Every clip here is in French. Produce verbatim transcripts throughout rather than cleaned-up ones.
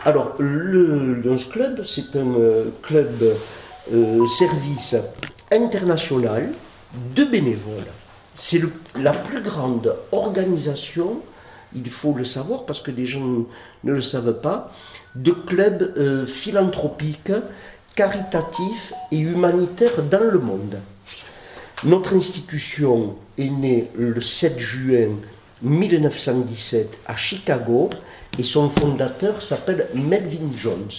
Alors, le Lions Club, c'est un euh, club euh, service international de bénévoles. C'est le, la plus grande organisation, il faut le savoir parce que les gens ne le savent pas, de clubs euh, philanthropiques, caritatifs et humanitaires dans le monde. Notre institution est née le sept juin mille neuf cent dix-sept à Chicago et son fondateur s'appelle Melvin Jones.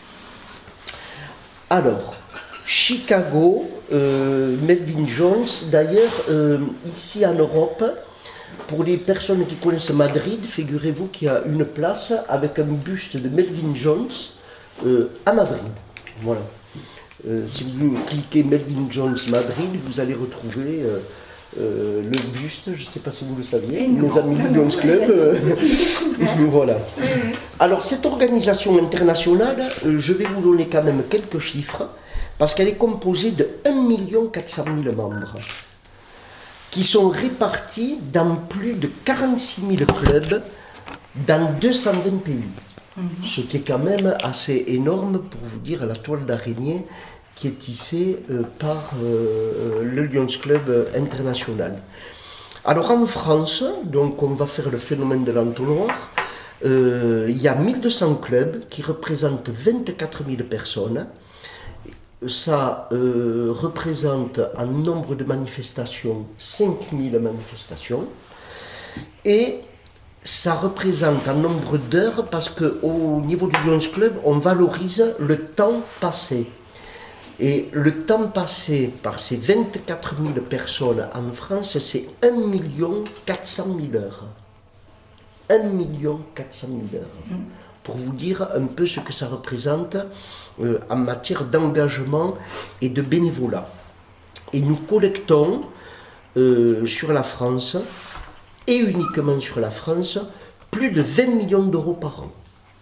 Alors, Chicago, euh, Melvin Jones, d'ailleurs, euh, ici en Europe, pour les personnes qui connaissent Madrid, figurez-vous qu'il y a une place avec un buste de Melvin Jones euh, à Madrid. Voilà. Euh, si vous cliquez Melvin Jones Madrid, vous allez retrouver euh, euh, le buste, je ne sais pas si vous le saviez, mes amis du Lions Club. Euh, voilà. Alors cette organisation internationale, euh, je vais vous donner quand même quelques chiffres, parce qu'elle est composée de un million quatre cent mille membres, qui sont répartis dans plus de quarante-six mille clubs dans deux cent vingt pays. Ce qui est quand même assez énorme pour vous dire la toile d'araignée qui est tissée euh, par euh, le Lions Club international. Alors en France, donc on va faire le phénomène de l'entonnoir, euh, il y a mille deux cents clubs qui représentent vingt-quatre mille personnes. Ça euh, représente en nombre de manifestations cinq mille manifestations. Et ça représente un nombre d'heures parce qu'au niveau du Lions Club, on valorise le temps passé. Et le temps passé par ces vingt-quatre mille personnes en France, c'est un million quatre cent mille heures. un million quatre cent mille heures. Pour vous dire un peu ce que ça représente euh, en matière d'engagement et de bénévolat. Et nous collectons euh, sur la France, et uniquement sur la France, plus de vingt millions d'euros par an.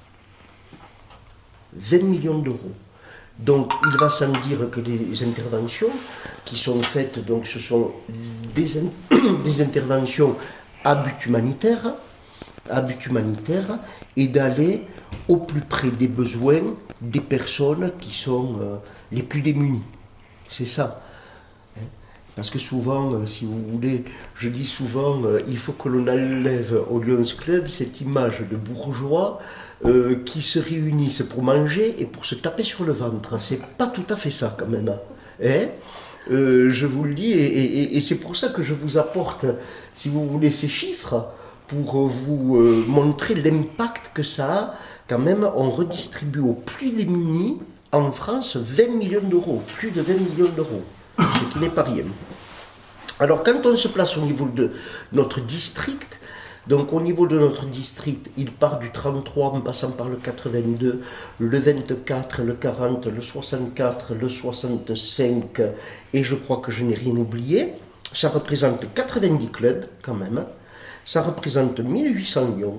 vingt millions d'euros. Donc il va sans dire que les interventions qui sont faites, donc ce sont des, in- des interventions à but humanitaire, à but humanitaire, et d'aller au plus près des besoins des personnes qui sont euh, les plus démunies. C'est ça. Parce que souvent, euh, si vous voulez, je dis souvent, euh, il faut que l'on enlève au Lions Club cette image de bourgeois euh, qui se réunissent pour manger et pour se taper sur le ventre. C'est pas tout à fait ça quand même. Hein euh, je vous le dis, et, et, et c'est pour ça que je vous apporte, si vous voulez, ces chiffres, pour vous euh, montrer l'impact que ça a. Quand même, on redistribue aux plus démunis en France vingt millions d'euros, plus de vingt millions d'euros. Ce qui n'est pas rien. Alors quand on se place au niveau de notre district, donc au niveau de notre district, il part du trente-trois en passant par le quatre-vingt-deux, le vingt-quatre, le quarante, le soixante-quatre, le soixante-cinq, et je crois que je n'ai rien oublié. Ça représente quatre-vingt-dix clubs quand même, ça représente mille huit cents lions.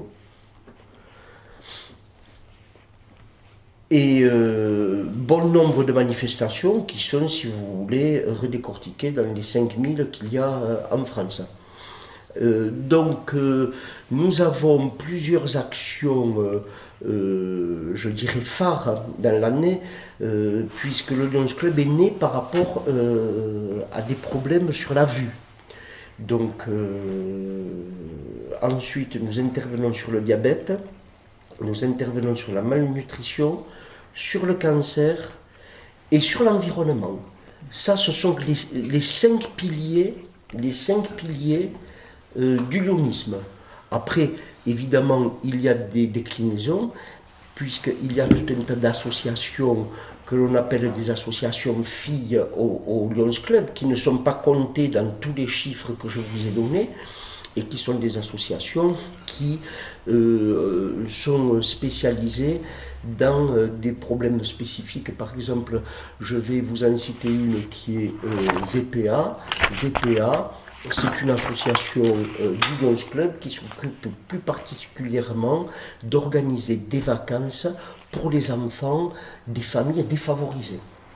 Et euh, bon nombre de manifestations qui sont, si vous voulez, redécortiquées dans les cinq mille qu'il y a euh, en France. Euh, donc, euh, nous avons plusieurs actions, euh, euh, je dirais, phares dans l'année, euh, puisque le Lions Club est né par rapport euh, à des problèmes sur la vue. Donc, euh, ensuite, nous intervenons sur le diabète, nous intervenons sur la malnutrition, sur le cancer et sur l'environnement. Ça, ce sont les, les cinq piliers, les cinq piliers euh, du lionisme. Après, évidemment, il y a des déclinaisons, puisqu'il y a tout un tas d'associations que l'on appelle des associations filles au, au Lions Club, qui ne sont pas comptées dans tous les chiffres que je vous ai donnés, et qui sont des associations qui euh, sont spécialisées dans euh, des problèmes spécifiques. Par exemple, je vais vous en citer une qui est euh, V P A. V P A, c'est une association euh, du Lions Club qui s'occupe plus particulièrement d'organiser des vacances pour les enfants des familles défavorisées.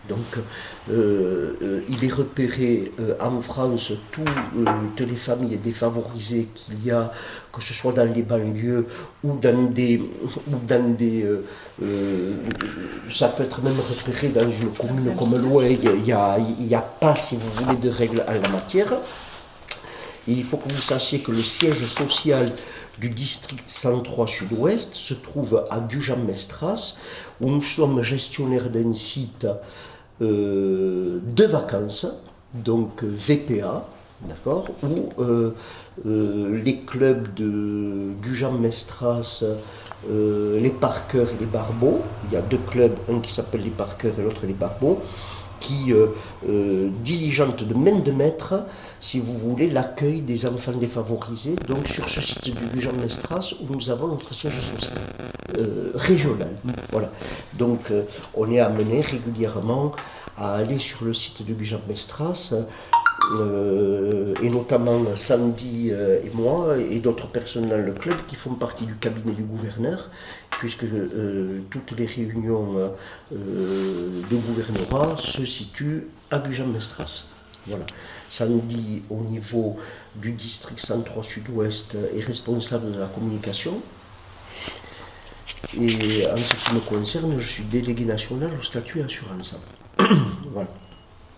Donc euh, euh, il est repéré euh, en France toutes euh, les familles défavorisées qu'il y a, que ce soit dans les banlieues ou dans des... Ou dans des euh, euh, ça peut être même repéré dans une commune comme Loing, il n'y a, il a pas, si vous voulez, de règles en la matière. Et il faut que vous sachiez que le siège social du district cent trois Sud-Ouest se trouve à Gujan-Mestras, où nous sommes gestionnaires d'un site euh, de vacances, donc V P A, d'accord, où euh, euh, les clubs de Gujan-Mestras, euh, les Parkers et les Barbeaux, il y a deux clubs, un qui s'appelle les Parkers et l'autre les Barbeaux, qui euh, euh, diligente de main de maître, si vous voulez, l'accueil des enfants défavorisés, donc sur ce site du Gujan-Mestras où nous avons notre siège social euh, régional. Voilà. Donc euh, on est amené régulièrement à aller sur le site du Gujan-Mestras, euh, et notamment Sandy euh, et moi, et d'autres personnes dans le club qui font partie du cabinet du gouverneur, puisque euh, toutes les réunions euh, de gouvernorat se situent à Gujan-Mestras. Voilà. Sandy, au niveau du district cent trois Sud-Ouest, est responsable de la communication. Et en ce qui me concerne, je suis délégué national au statut assurance. Voilà.